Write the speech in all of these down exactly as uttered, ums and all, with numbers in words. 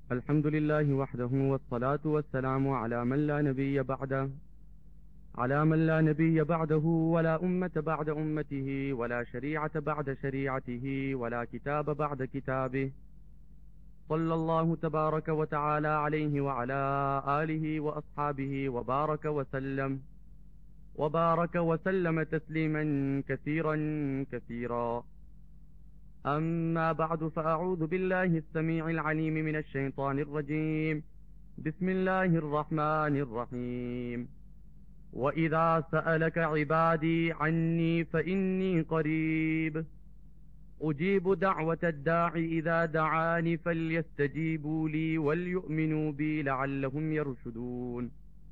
الحمد لله وحده والصلاة والسلام على من لا نبي بعده على من لا نبي بعده ولا أمة بعد أمته ولا شريعة بعد شريعته ولا كتاب بعد كتابه صلى الله تبارك وتعالى عليه وعلى آله وأصحابه وبارك وسلم وبارك وسلم تسليما كثيرا كثيرا. أما بعد فأعوذ بالله السميع العليم من الشيطان الرجيم. بسم الله الرحمن الرحيم. وإذا سألك عبادي عني فإني قريب أجيب دعوة الداع إذا دعاني فليستجيبوا لي وليؤمنوا بي لعلهم يرشدون.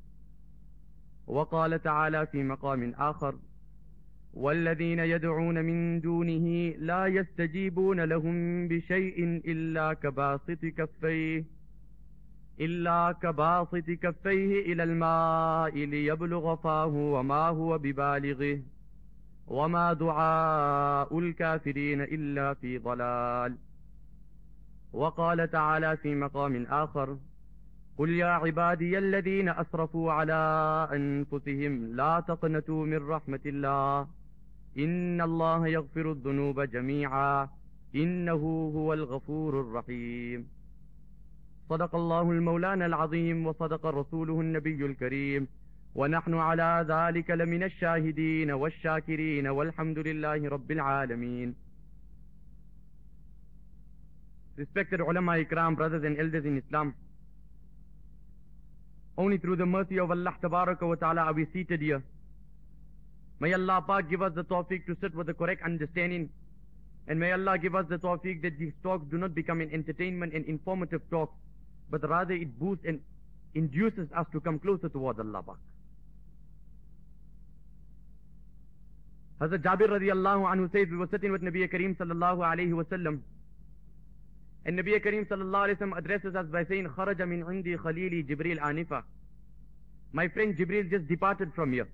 وقال تعالى في مقام آخر: والذين يدعون من دونه لا يستجيبون لهم بشيء إلا كباسط كفيه إلا كباسط كفيه إلى الماء ليبلغ فاه وما هو ببالغه وما دعاء الكافرين إلا في ضلال. وقال تعالى في مقام آخر: قل يا عبادي الذين أسرفوا على أنفسهم لا تقنطوا من رحمة الله إن الله يغفر الذنوب جميعا إنه هو الغفور الرحيم. صدق الله المولانا العظيم وصدق رسوله النبي الكريم ونحن على ذلك لمن الشاهدين والشاكرين والحمد لله رب العالمين. Respected ulama ikram, brothers and elders in Islam, only through the mercy of Allah Tabaraka wa Ta'ala are we seated here. May Allah Pak give us the tawfiq to sit with the correct understanding, and may Allah give us the tawfiq that these talks do not become an entertainment and informative talks, but rather it boosts and induces us to come closer towards Allah Pak. Hazrat Jabir radiallahu anhu says, we were sitting with Nabi Kareem sallallahu alayhi wa sallam, and Nabi Kareem sallallahu alayhi wa sallam addresses us by saying, kharaja min indi khalili Jibril anifa. My friend Jibril just departed from here.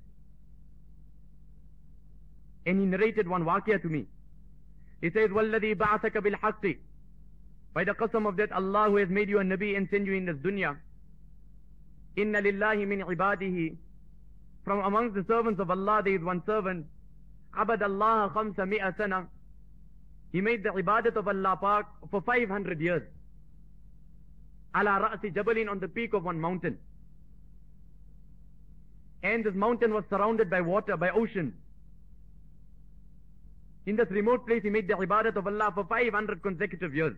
And he narrated one waqia to me. He says, وَالَّذِي بَعَثَكَ بِالْحَقِّ, by the qasam of that Allah who has made you a Nabi and sent you in this dunya, إِنَّ لِلَّهِ مِنْ عِبَادِهِ, from amongst the servants of Allah there is one servant, عَبَدَ اللَّهَ خَمْسَ مِئَ سَنَةً, he made the ibadat of Allah Pak for five hundred years. عَلَى رَأْسِ جَبَلٍ, on the peak of one mountain. And this mountain was surrounded by water, by ocean. In this remote place he made the ibadat of Allah for five hundred consecutive years.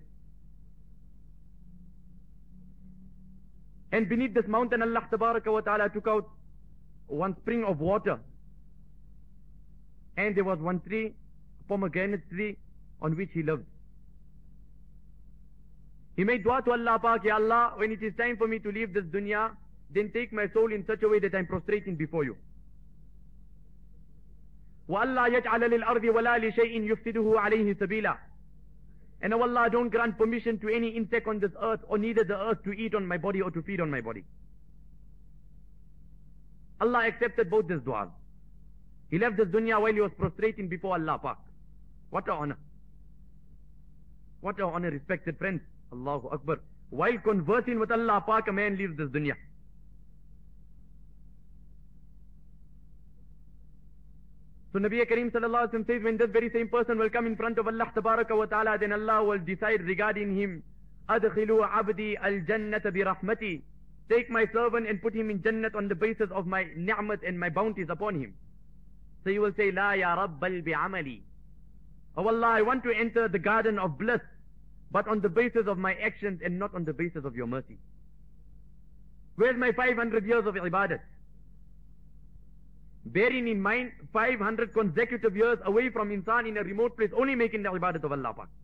And beneath this mountain Allah Tabaraka wa Ta'ala took out one spring of water. And there was one tree, pomegranate tree, on which he lived. He made dua to Allah Pak, Ya Allah, when it is time for me to leave this dunya, then take my soul in such a way that I am prostrating before you. وَأَلَّا يَجْعَلَ لِلْأَرْضِ وَلَا لِشَيْءٍ يُفْسِدُهُ عَلَيْهِ سَبِيلًا. And O Allah, don't grant permission to any insect on this earth, or neither the earth to eat on my body or to feed on my body. Allah accepted both these du'as. He left this dunya while he was prostrating before Allah Pak. What a honor. What a honor, respected friends. Allahu Akbar. While conversing with Allah Pak, a man leaves this dunya. So Nabi Kareem sallallahu alaihi wasallam says, when this very same person will come in front of Allah Tabaraka wa Ta'ala, then Allah will decide regarding him, أَدْخِلُوا عَبْدِي الْجَنَّةَ بِرَحْمَتِي, take my servant and put him in Jannat on the basis of my ni'mat and my bounties upon him. So he will say, لَا يَا رَبَّ الْبِعَمَلِي, oh Allah, I want to enter the garden of bliss, but on the basis of my actions and not on the basis of your mercy. Where's my five hundred years of ibadat? Bearing in mind five hundred consecutive years away from insan in a remote place, only making the ibadat of Allah Pak.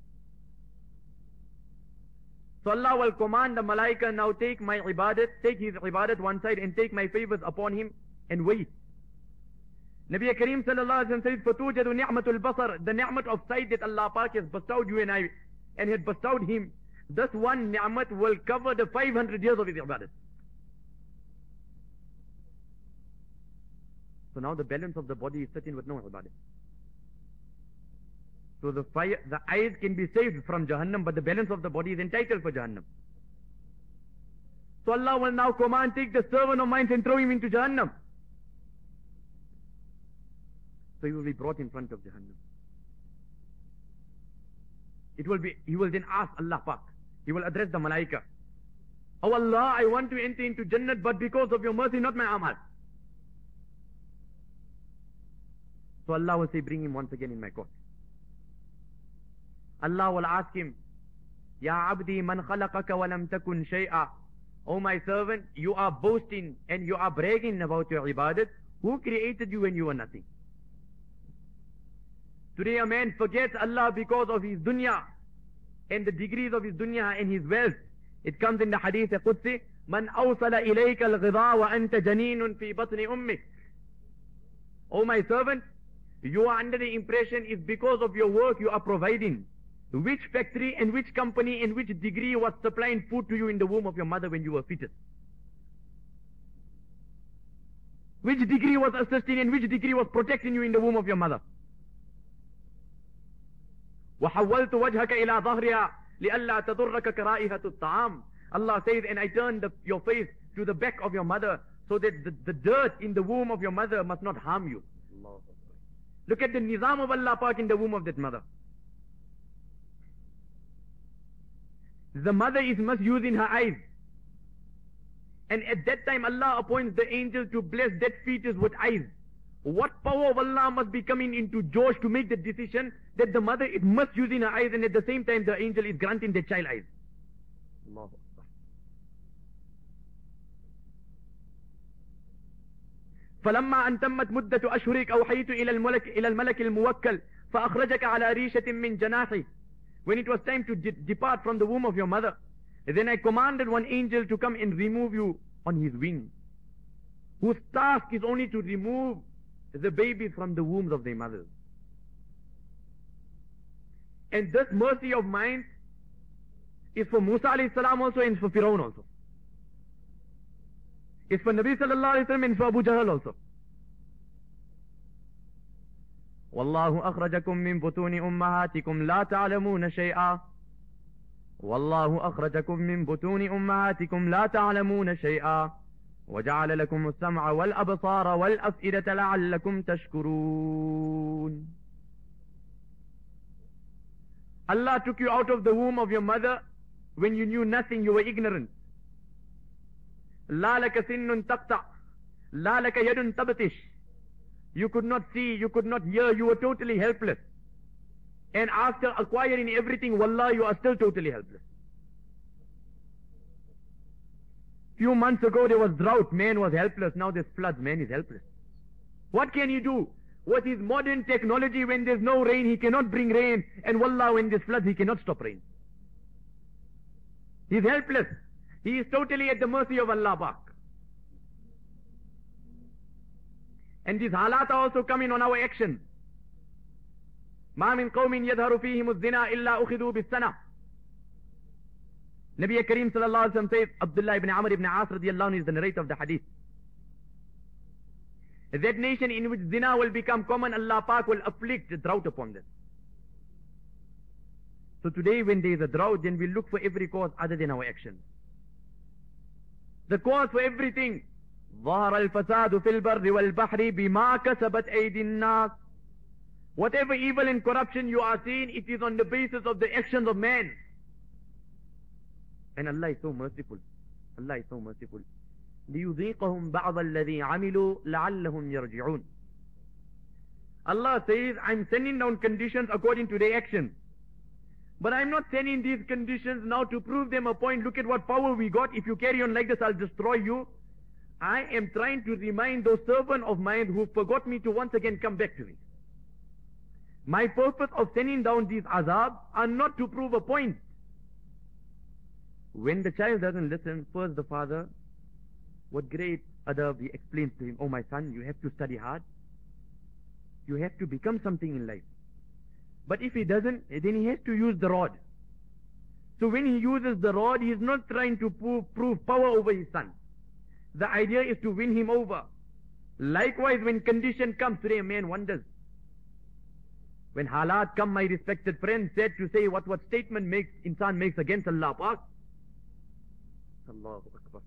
So Allah will command the malaika, now take my ibadat, take his ibadat one side and take my favors upon him and wait. Nabi Kareem sallallahu alaihi wasallam says, فَتُوجَدُ نِعْمَةُ الْبَصَرِ, the ni'mat of sight that Allah Pak has bestowed you and I, and had bestowed him, this one ni'mat will cover the five hundred years of his ibadat. So now the balance of the body is sitting with no ibadat. So the fire, the eyes can be saved from Jahannam, but the balance of the body is entitled for Jahannam. So Allah will now command, take the servant of mine and throw him into Jahannam. So he will be brought in front of Jahannam. It will be, he will then ask Allah Pak. He will address the Malaika. Oh Allah, I want to enter into Jannat, but because of your mercy, not my amal. So Allah will say, bring him once again in my court. Allah will ask him, Ya abdi man khalaqaka wa lam takun shay'a. Oh my servant, you are boasting and you are bragging about your ibadat. Who created you when you were nothing? Today a man forgets Allah because of his dunya and the degrees of his dunya and his wealth. It comes in the hadith Qudsi, Man awsala ilayka al-ghidha wa anta janinun fi batni ummik. Oh my servant, you are under the impression it's because of your work you are providing. Which factory and which company and which degree was supplying food to you in the womb of your mother when you were fetus? Which degree was assisting and which degree was protecting you in the womb of your mother? وَحَوَّلْتُ وَجْهَكَ إِلَىٰ ظَهْرِهَا لِأَلَّا تَضُرَّكَ كَرَائِهَةُ الطَّعَامِ. Allah says, and I turned the, your face to the back of your mother so that the, the dirt in the womb of your mother must not harm you. Look at the nizam of Allah Pak in the womb of that mother. The mother is misusing her eyes. And at that time Allah appoints the angel to bless that fetus with eyes. What power of Allah must be coming into Josh to make the decision that the mother is misusing her eyes and at the same time the angel is granting the child eyes. Allahu Akbar. فلما أن تمت مدة أشهرك أوحيت إلى الملك إلى الملك الموكل فأخرجك على ريشة من جناحي. When it was time to de depart from the womb of your mother, then I commanded one angel to come and remove you on his wing, whose task is only to remove the babies from the wombs of their mothers. And this mercy of mine is for Musa alayhi salam also and for Firaun also. It's for Nabi sallallahu alayhi wa sallam and for Abu Jahl also. والله أخرجكم من بطون أمهاتكم لا تعلمون شيئا والله أخرجكم من بطون أمهاتكم لا تعلمون شيئا وجعل لكم السمع والأبصار والأفئدة لعلكم تشكرون. Allah took you out of the womb of your mother when you knew nothing, you were ignorant. لا لك سن تقطع لا لك يد تبطش. You could not see, you could not hear, you were totally helpless. And after acquiring everything, wallah, you are still totally helpless. Few months ago there was drought, man was helpless, now there's floods, man is helpless. What can he do? With his modern technology, when there's no rain, he cannot bring rain, and wallah, when there's floods, he cannot stop rain. He's helpless. He is totally at the mercy of Allah Pak. And these halat also come in on our actions. ما من قوم يظهر فيهم الزنا إلا أخذوا بالسنة. Nabi Kareem sallallahu alaihi wasallam says, Abdullah ibn Amr ibn As radiyallahu anhu is the narrator of the hadith. That nation in which zina will become common, Allah Pak will afflict a drought upon them. So today when there is a drought, then we look for every cause other than our actions. The cause for everything, ظهر الفساد في البر والبحر بما كسبت أيدي الناس. Whatever evil and corruption you are seeing, it is on the basis of the actions of man. And Allah is so merciful. Allah is so merciful. ليذيقهم بعض الذي عملوا لعلهم يرجعون. Allah says, I'm sending down conditions according to their actions. But I'm not sending these conditions now to prove them a point. Look at what power we got. If you carry on like this, I'll destroy you. I am trying to remind those servants of mine who forgot me to once again come back to me. My purpose of sending down these azab are not to prove a point. When the child doesn't listen, first the father, what great adab, he explains to him, oh my son, you have to study hard. You have to become something in life. But if he doesn't, then he has to use the rod. So when he uses the rod, he is not trying to prove, prove power over his son. The idea is to win him over. Likewise, when condition comes, today a man wonders. When halat come, my respected friend said to say what what statement makes insan makes against Allah Pak. Allahu Akbar.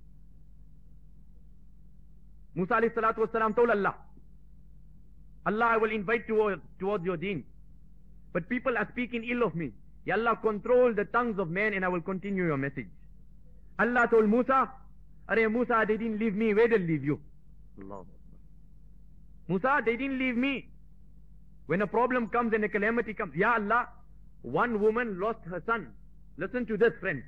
Musa alayhi salatu wasalam told Allah, Allah, I will invite towards, towards your deen, but people are speaking ill of me. Ya Allah, control the tongues of men and I will continue your message. Allah told Musa, Arey Musa, they didn't leave me, where did they leave you? Allahu Akbar. Musa, they didn't leave me. When a problem comes and a calamity comes, Ya Allah, one woman lost her son. Listen to this, friends.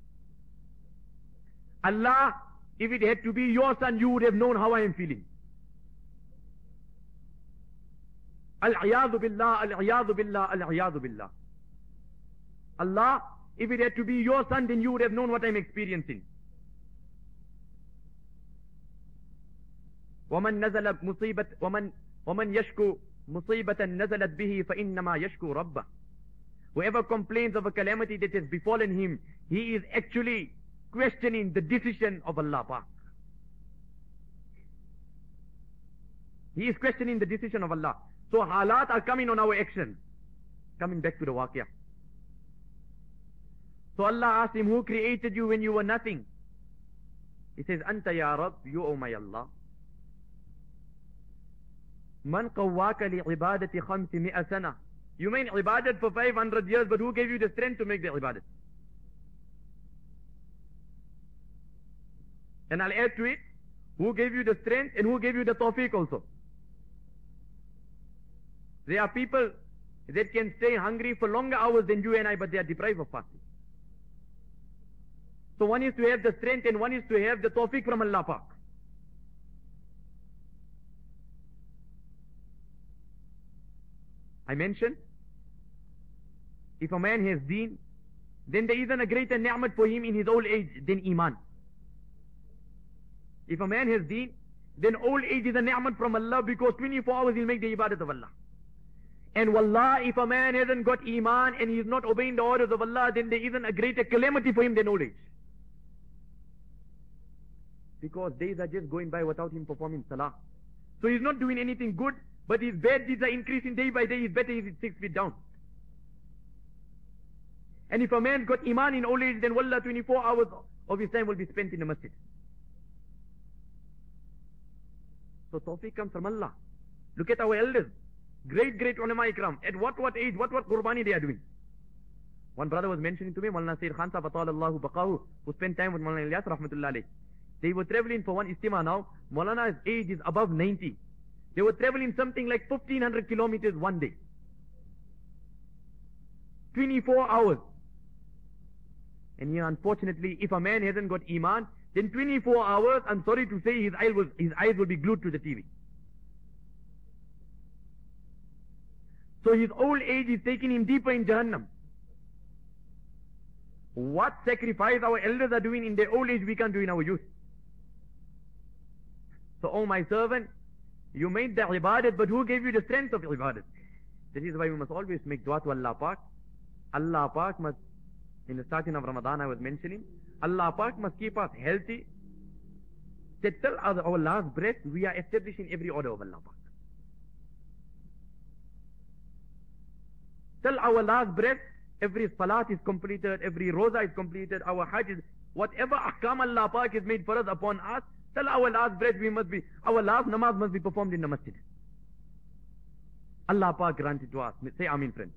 Allah, if it had to be your son, you would have known how I am feeling. Al-iyadu billah, al-iyadu billah, al-iyadu billah. Allah, if it had to be your son, then you would have known what I'm experiencing. وَمَنْ نَزَلَ مُصِيبَةً وَمَنْ وَمَنْ يَشْكُو مُصِيبَةً نَزَلَتْ بِهِ فَإِنَّمَا يَشْكُو رَبَّهُ. Whoever complains of a calamity that has befallen him, he is actually questioning the decision of Allah Pak. He is questioning the decision of Allah. So halat are coming on our actions. Coming back to the waqiyah. So Allah asked him, who created you when you were nothing? He says, Anta ya Rabb, you O my Allah. Man qawwaka li ibadati khamsi mi'a sana. You mean ibadat for five hundred years, but who gave you the strength to make the ibadat? And I'll add to it, who gave you the strength and who gave you the tawfiq also? There are people that can stay hungry for longer hours than you and I, but they are deprived of fasting. So one is to have the strength and one is to have the tawfiq from Allah Pak. I mentioned, if a man has deen, then there isn't a greater ni'mat for him in his old age than iman. If a man has deen, then old age is a ni'mat from Allah, because twenty-four hours he'll make the ibadat of Allah. And wallah, if a man hasn't got iman and he is not obeying the orders of Allah, then there isn't a greater calamity for him than old age. Because days are just going by without him performing salah. So he's not doing anything good, but his bad deeds are increasing day by day. He's better if he's six feet down. And if a man's got iman in old age, then wallah, twenty-four hours of his time will be spent in the masjid. So tawfiq comes from Allah. Look at our elders. Great, great ulama ikram. At what, what age, what, what qurbani they are doing. One brother was mentioning to me, Maulana Sayyid Khan Sahib Allahu Baqahu, who spent time with Maulana Ilyas Rahmatullah alayh. They were traveling for one istima now. Maulana's age is above ninety. They were traveling something like fifteen hundred kilometers one day. twenty-four hours. And here, unfortunately, if a man hasn't got iman, then twenty-four hours, I'm sorry to say, his eyes will, his eyes will be glued to the T V. So his old age is taking him deeper in Jahannam. What sacrifice our elders are doing in their old age, we can't do in our youth. So, oh my servant, you made the ibadat, but who gave you the strength of ibadat? This is why we must always make dua to Allah Pak. Allah Pak must, in the starting of Ramadan I was mentioning, Allah Pak must keep us healthy. That till our, our last breath, we are establishing every order of Allah Pak. Till our last breath, every salat is completed, every roza is completed, our hajj is, whatever ahkam Allah Pak has made for us upon us, till our last breath we must be, our last namaz must be performed in the masjid. Allah Pak grant it to us. Say Ameen, friends.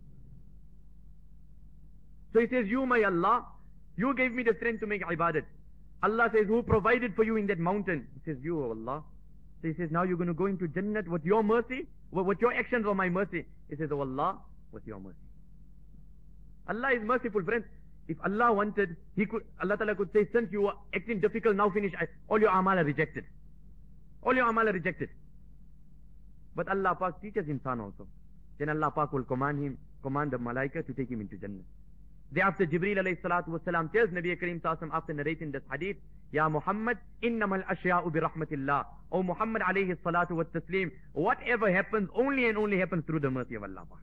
So he says, you my Allah, you gave me the strength to make ibadat. Allah says, who provided for you in that mountain? He says, you, O Allah. So he says, now you're going to go into Jannat with your mercy, with your actions or my mercy. He says, oh Allah, with your mercy. Allah is merciful, friends. If Allah wanted, He could, Allah Ta'ala could say, since you are acting difficult, now finish. All your amal are rejected. All your amal are rejected. But Allah Pak teaches insan also. Then Allah Pak will command him, command the malaika to take him into Jannah. Thereafter Jibreel alayhi salatu wasalam tells Nabi Kareem Sallallahu after narrating this hadith, Ya Muhammad, innamal ashya'u bi rahmatillah. O Muhammad alayhi salatu wa taslim, whatever happens, only and only happens through the mercy of Allah Pak.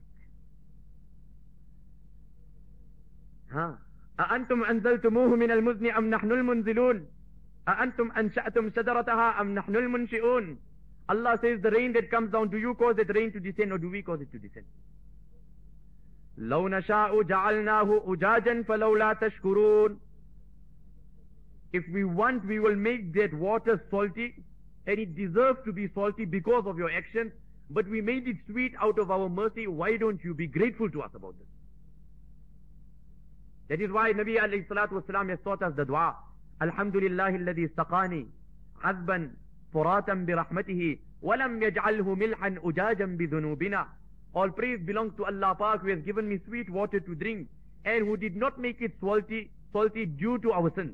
ها أأنتم أنزلتموه من المزن أم نحن المنزلون أأنتم أنشأتم شجرتها أم نحن المنشئون. Allah says, the rain that comes down, do you cause that rain to descend or do we cause it to descend? لو نشاء جعلناه أجاجا فلولا تشكرون. if we want, we will make that water salty, and it deserves to be salty because of your actions, but we made it sweet out of our mercy. Why don't you be grateful to us about this? That is why Nabi alayhi salatu wasalam has taught us the dua. Alhamdulillahi alladhi istaqani azban furatan bi rahmatihi walam yaj'alhu milhan ujajan bi dhunubina. All praise belongs to Allah Pak, who has given me sweet water to drink and who did not make it salty, salty due to our sins.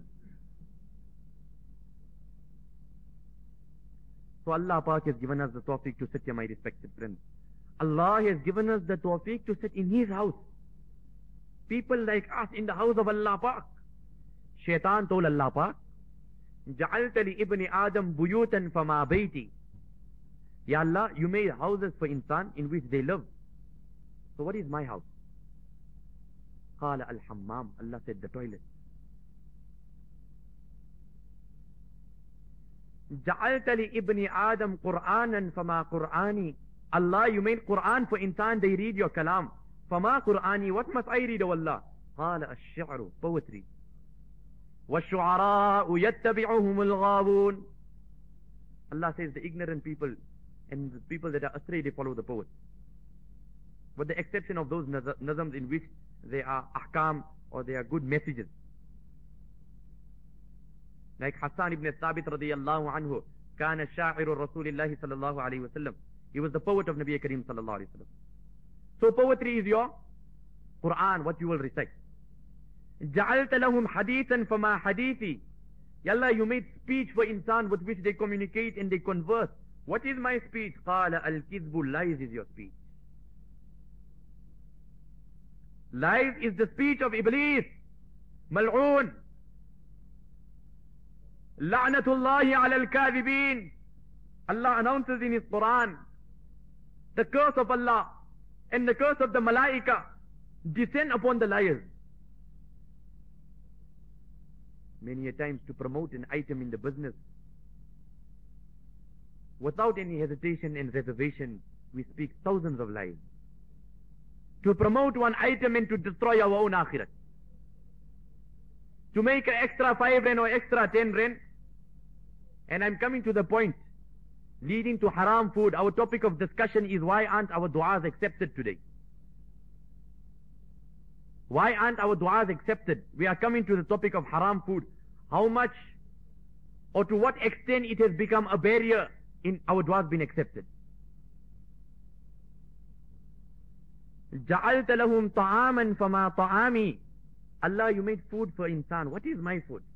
So Allah Pak has given us the tawfiq to sit here, my respected friends. Allah has given us the tawfiq to sit in His house. People like us in the house of Allah Pak. Shaitan told Allah Pak, Ja'alta li ibni Adam buyutan fama bayti. Ya Allah, you made houses for insan in which they live. So what is my house? Qala al-hammam. Allah said the toilet. Ja'alta li ibni Adam Qur'anan fama Qur'ani. Allah, you made Qur'an for insan, they read your kalam. Fama Qur'ani, what must I read, O Allah? Qala ash-shi'ru, poetry. وَالشُّعَرَاءُ يَتَّبِعُهُمُ الْغَاوُونَ. Allah says the ignorant people and the people that are astray, they follow the poets. With the exception of those nazams in which they are ahkam or they are good messages. Like Hassan ibn Thabit radiyallahu anhu, كان شاعر رسول الله صلى الله عليه وسلم. He was the poet of Nabi Kareem sallallahu alayhi wa sallam. So poetry is your Quran, what you will recite. جَعَلْتَ لَهُمْ حَدِيثًا فَمَا حَدِيثِي. Yalla, you made speech for insan with which they communicate and they converse. What is my speech? قَالَ الْكِذْبُ, lies is your speech. Lies is the speech of Iblis. Mal'oon. La'natullahi ala al-kadhibin. Allah announces in His Quran, the curse of Allah and the curse of the malaika descend upon the liars. Many a times to promote an item in the business, without any hesitation and reservation, we speak thousands of lies. To promote one item and to destroy our own akhirat. To make an extra five rand or extra ten rand. And I'm coming to the point, leading to haram food. Our topic of discussion is why aren't our du'as accepted today? Why aren't our du'as accepted? We are coming to the topic of haram food. How much or to what extent it has become a barrier in our du'as being accepted. جَعَلْتَ لَهُمْ طَعَامًا فَمَا طَعَامِي. Allah, you made food for insan. What is my food?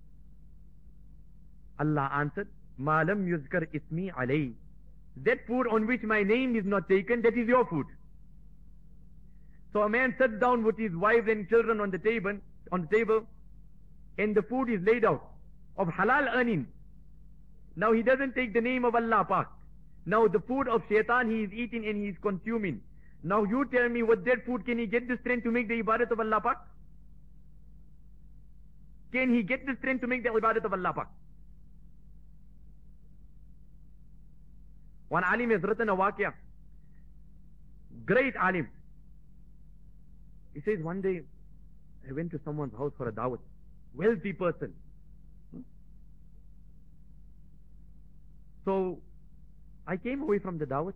Allah answered, مَا لَمْ يُذْكَرْ إِسْمِي عَلَيْهِ. That food on which my name is not taken, that is your food. So a man sits down with his wife and children on the table, on the table, and the food is laid out of halal earning. Now he doesn't take the name of Allah Pak. Now the food of shaitan he is eating and he is consuming. Now you tell me, with that food can he get the strength to make the ibadat of Allah Pak? Can he get the strength to make the ibadat of Allah Pak? One alim has written a waqia. Great alim. He says, one day I went to someone's house for a dawat. Wealthy person. So I came away from the dawat.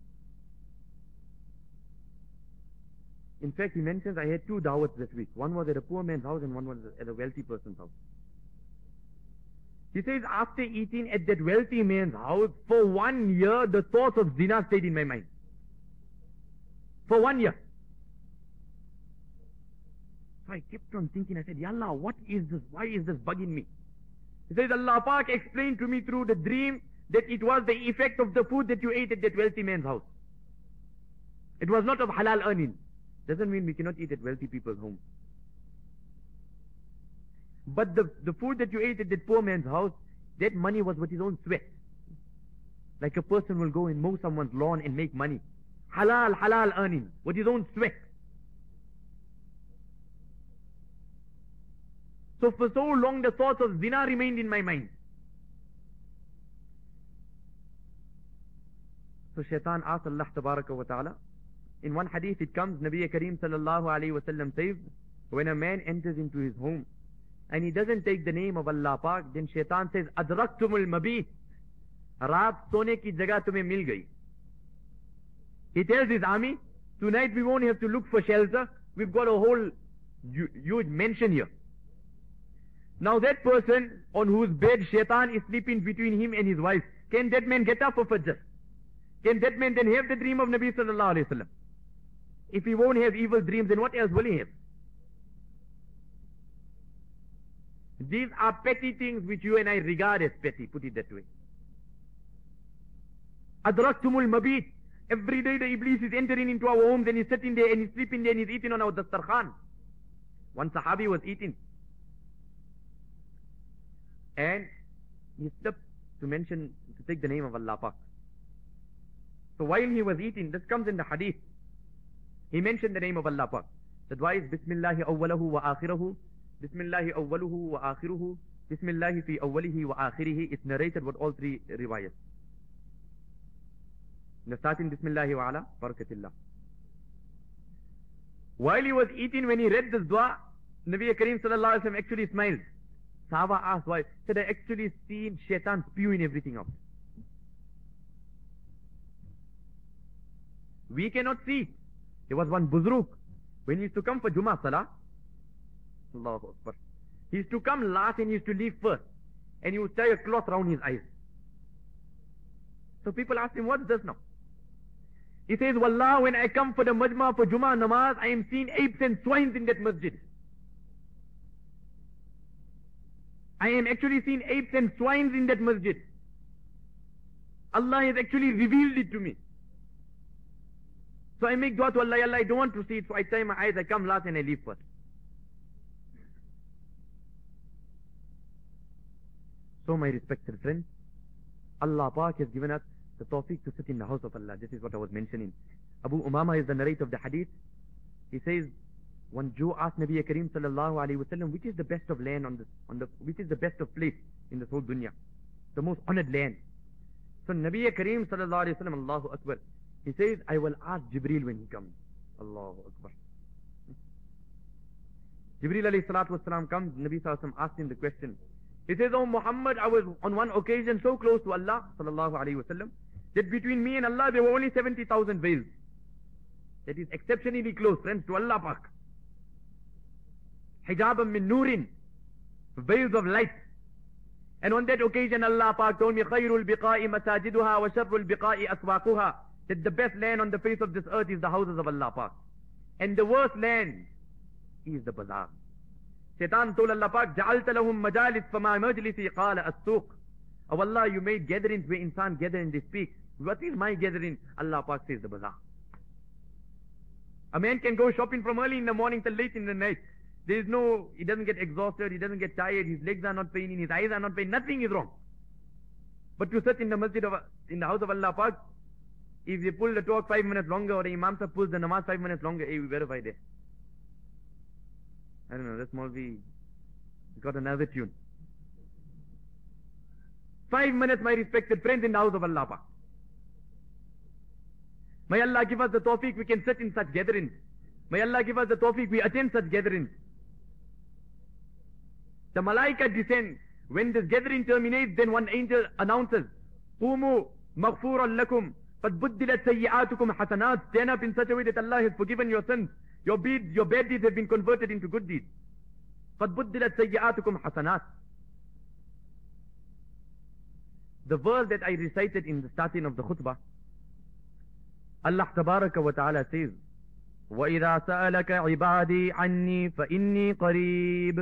In fact, he mentions I had two dawats this week. One was at a poor man's house and one was at a wealthy person's house. He says, after eating at that wealthy man's house, for one year, the thoughts of zina stayed in my mind. For one year. So I kept on thinking, I said, Ya Allah, what is this? Why is this bugging me? He says, Allah Pak explained to me through the dream that it was the effect of the food that you ate at that wealthy man's house. It was not of halal earning. Doesn't mean we cannot eat at wealthy people's home. But the, the food that you ate at that poor man's house, that money was with his own sweat. Like a person will go and mow someone's lawn and make money. Halal, halal earning, with his own sweat. So for so long the thoughts of zina remained in my mind. So shaitan asked Allah tabaraka wa ta'ala. In one hadith it comes, Nabi Kareem sallallahu alayhi wa sallam says, when a man enters into his home and he doesn't take the name of Allah Pak, then Shaitan says, Adraktumul Mabit. Raat sone ki jagah tumhe mil gayi. He tells his army, tonight we won't have to look for shelter. We've got a whole huge mansion here. Now that person on whose bed Shaitan is sleeping between him and his wife, can that man get up for Fajr? Can that man then have the dream of Nabi sallallahu alayhi wa sallam? If he won't have evil dreams, then what else will he have? These are petty things which you and I regard as petty, put it that way. Adraktumul Mabit. Every day the Iblis is entering into our homes and he's sitting there and he's sleeping there and he's eating on our dastarkhan. One Sahabi was eating. And he slipped to mention, to take the name of Allah Pak. So while he was eating, this comes in the hadith, he mentioned the name of Allah Pak. The dua is Bismillahi awwalahu wa akhirahu, Bismillahi awwaluhu wa akhiruhu, Bismillahi fi awwalihi wa akhirihi. It's narrated with all three riwayats. The starting Bismillahi wa ala barakatillah. While he was eating, when he read this dua, Nabi Kareem sallallahu alaihi wasallam actually smiled. Sahaba asked why. He said, I actually seen Shaitan spewing everything out. We cannot see. There was one Buzruk. When he used to come for Jummah Salah, Allahu Akbar, he used to come last and he used to leave first. And he would tie a cloth around his eyes. So people asked him, what's this now? He says, Wallah, when I come for the Majma for Jummah Namaz, I am seeing apes and swines in that masjid. I am actually seeing apes and swines in that masjid. Allah has actually revealed it to me. So I make dua to Allah, Allah, I don't want to see it, so I tie my eyes, I come last and I leave first. So my respected friends, Allah Pak has given us the tawfiq to sit in the house of Allah. This is what I was mentioning. Abu Umama is the narrator of the hadith. He says, one Jew asked Nabi Kareem sallallahu alayhi wa sallam, which is the best of land on this, on the, which is the best of place in this whole dunya? The most honored land. So Nabi Kareem sallallahu alayhi wa sallam, Allahu Akbar, he says, I will ask Jibreel when he comes. Allahu Akbar. Jibreel alayhi salatu wasalam comes, Nabi sallallahu alayhi wa sallam asked him the question. He says, oh Muhammad, I was on one occasion so close to Allah sallallahu alayhi wa sallam, that between me and Allah there were only seventy thousand veils. That is exceptionally close, friends, to Allah Pak. Hijabam min nurin, veils of light. And on that occasion Allah Pak told me, Khairul biqa'i masajiduha wa sharrul biqa'i aswaquha, that the best land on the face of this earth is the houses of Allah Pak. And the worst land is the bazaar. Shaitan told Allah Pak, Ja'alta lahum majalis fama majlisi qala as-suq. Oh Allah, you made gatherings where insan gather and they speak. What is my gathering? Allah Pak says the bazaar. A man can go shopping from early in the morning till late in the night. There is no, he doesn't get exhausted, he doesn't get tired, his legs are not paining, his eyes are not paining, nothing is wrong. But to sit in the masjid of, in the house of Allah Pak, if they pull the talk five minutes longer or the Imam Sahib pulls the namaz five minutes longer, hey, we verify there. I don't know, that's Maulvi, he's got another tune. Five minutes, my respected friends, in the house of Allah Pak. May Allah give us the tawfiq, we can sit in such gatherings. May Allah give us the tawfiq, we attend such gatherings. The malaika descend. When this gathering terminates, then one angel announces, Qumu maghfuran lakum, qad buddilat sayyi'atukum hasanat. Stand up in such a way that Allah has forgiven your sins. Your, deeds, your bad deeds have been converted into good deeds. Qad buddilat sayyi'atukum hasanat. The verse that I recited in the starting of the khutbah, Allah tabaraka wa ta'ala says, وَإِذَا سَأَلَكَ عِبَادِي عَنِّي فَإِنِّي قَرِيبٌ.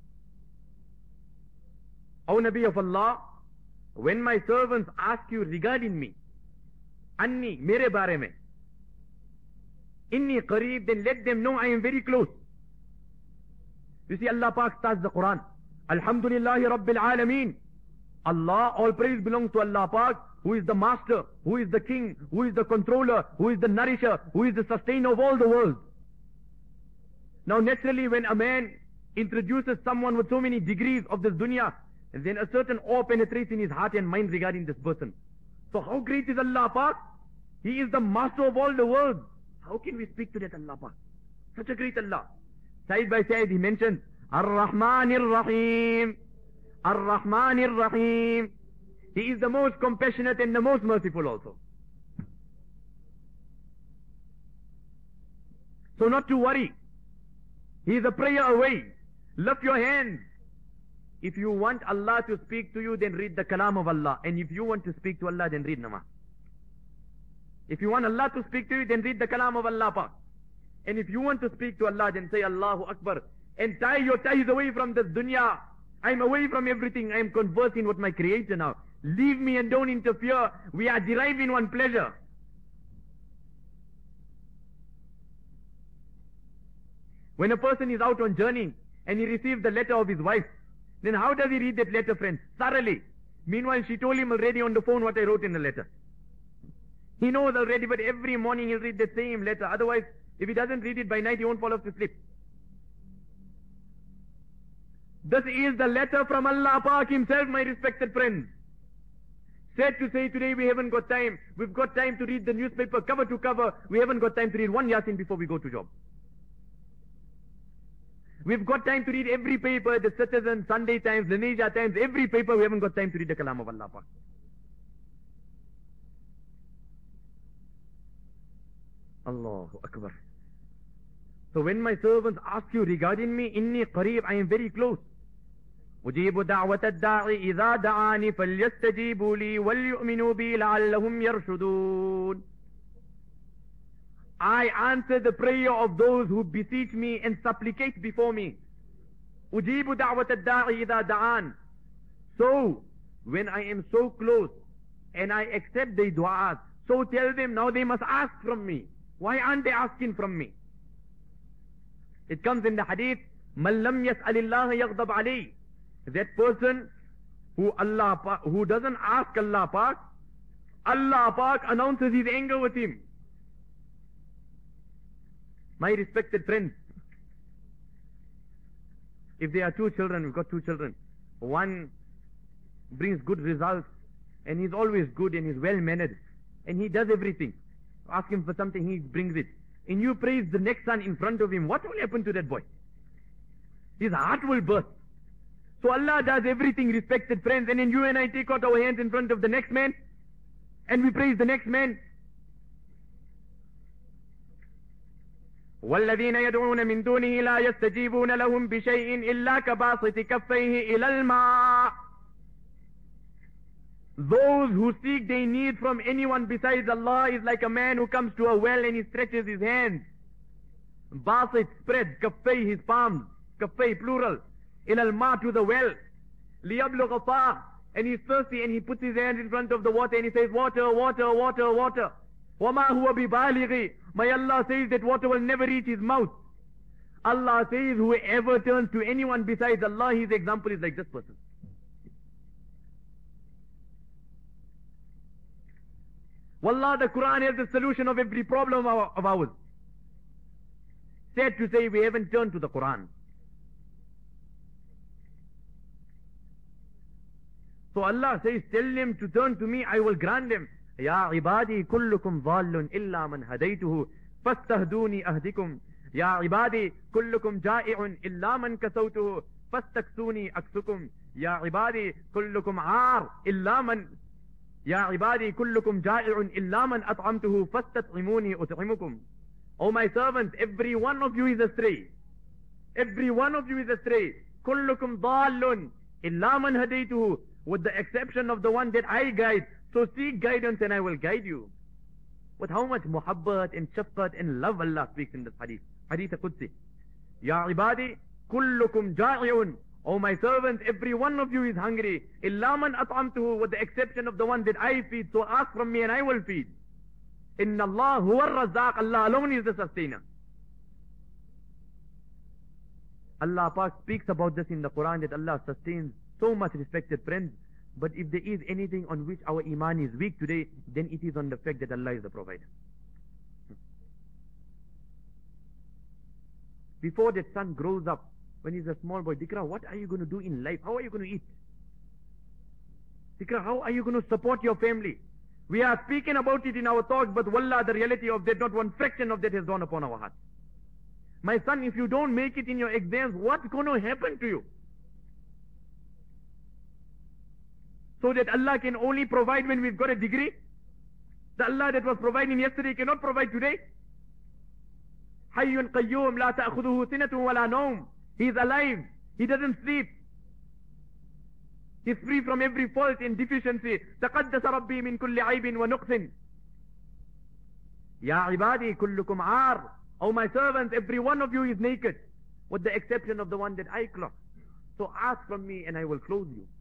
O Nabi of Allah, when my servants ask you regarding me, Anni, mere bare mein, Inni qareeb, then let them know I am very close. You see, Allah Pak starts the Quran, Alhamdulillahi Rabbil Alameen. Allah, all praise belongs to Allah Pak, who is the master, who is the king, who is the controller, who is the nourisher, who is the sustainer of all the world. Now naturally, when a man introduces someone with so many degrees of this dunya, then a certain awe penetrates in his heart and mind regarding this person. So how great is Allah Pak? He is the master of all the world. How can we speak to that Allah Pak? Such a great Allah. Side by side he mentions, Ar-Rahman Ar-Rahim. Ar-Rahman Ar-Rahim. He is the most compassionate and the most merciful also. So not to worry. He is a prayer away. Lift your hands. If you want Allah to speak to you, then read the kalam of Allah. And if you want to speak to Allah, then read namaz. If you want Allah to speak to you, then read the kalam of Allah Pak. And if you want to speak to Allah, then say Allahu Akbar. And tie your ties away from this dunya. I'm away from everything. I'm conversing with my Creator now. Leave me and don't interfere. We are deriving one pleasure. When a person is out on journey and he receives the letter of his wife, then how does he read that letter, friends? Thoroughly. Meanwhile, she told him already on the phone what I wrote in the letter. He knows already, but every morning he'll read the same letter. Otherwise, if he doesn't read it by night, he won't fall off to sleep. This is the letter from Allah Pak himself, my respected friends. Sad to say, today we haven't got time. We've got time to read the newspaper cover to cover. We haven't got time to read one Yasin before we go to job. We've got time to read every paper, the Citizen, Sunday Times, Lenasia Times, every paper. We haven't got time to read the kalam of Allah Pak. Allahu Akbar. So when my servants ask you regarding me, inni qareeb, I am very close. أجيب دعوة الداعي إذا دعاني فليستجيبوا لي وليؤمنوا بي لعلهم يرشدون. I answer the prayer of those who beseech me and supplicate before me. أجيب دعوة الداعي إذا دعان. So, when I am so close and I accept their du'as, so tell them now they must ask from me. Why aren't they asking from me? It comes in the hadith, مَنْ لَمْ يَسْأَلِ اللَّهَ يَغْضَبْ عَلَيْهِ. That person who Allah who doesn't ask Allah Pak, Allah Pak announces his anger with him. My respected friends, if there are two children, we've got two children. One brings good results and he's always good and he's well mannered and he does everything. Ask him for something, he brings it. And you praise the next son in front of him, what will happen to that boy? His heart will burst. So Allah does everything, respected friends, and then you and I take out our hands in front of the next man and we praise the next man. وَالَّذِينَ يَدْعُونَ مِن دُونِهِ لَا يَسْتَجِيبُونَ لَهُم بِشَيْءٍ إِلَّا كَبَاسِطِ كَفَّيْهِ إِلَى الْمَاءِ. Those who seek their need from anyone besides Allah is like a man who comes to a well and he stretches his hands. Basit, spread, kaffay, his palms, kaffay, plural, in al-ma, to the well. لِيَبْلُغَ فَاهِ, and he's thirsty and he puts his hands in front of the water and he says, water, water, water, water. وَمَا هُوَ بِبَالِغِ. My Allah says that water will never reach his mouth. Allah says whoever turns to anyone besides Allah, his example is like this person. Wallah, the Quran has the solution of every problem of ours. Sad to say, we haven't turned to the Quran. So Allah says, tell them to turn to me, I will grant them. Ya ibadi kullukum dhallun illa man hadaytuhu fastahduni ahdikum. Ya ibadi kullukum ja'i'un illa man kasawtuhu fastaksuni aksukum. Ya ibadi kullukum aar illa man Ya ibadi kullukum ja'i'un illa man at'amtuhu fastat'imuni ut'imukum. O my servants, every one of you is astray. Every one of you is astray. Kullukum dhallun illa man hadaytuhu, with the exception of the one that I guide. So seek guidance and I will guide you. With how much muhabbat and shafqat and love Allah speaks in this hadith. Hadith Qudsi. Ya ibadi kullukum ja'i'un. O my servants, every one of you is hungry. Illa man at'amtuhu, with the exception of the one that I feed. So ask from me and I will feed. Inna Allah huwa ar-razzaq. Allah alone is the sustainer. Allah Pak speaks about this in the Quran, that Allah sustains so much, respected friends. But if there is anything on which our iman is weak today, then it is on the fact that Allah is the provider. Before that son grows up, when he's a small boy, Dikra, what are you going to do in life? How are you going to eat? Dikra, how are you going to support your family? We are speaking about it in our talks, but wallah, the reality of that, not one fraction of that has gone upon our hearts. My son, if you don't make it in your exams, what's going to happen to you? So that Allah can only provide when we've got a degree? The Allah that was providing yesterday cannot provide today? Hayyun Qayyum la ta'khuduhu sinatun wala nawm. He is alive. He doesn't sleep. He is free from every fault and deficiency. تقدس ربي من كل عيب ونقص. Ya ibadi kullukum aar. Oh my servants, every one of you is naked, with the exception of the one that I clothe. So ask from me and I will clothe you.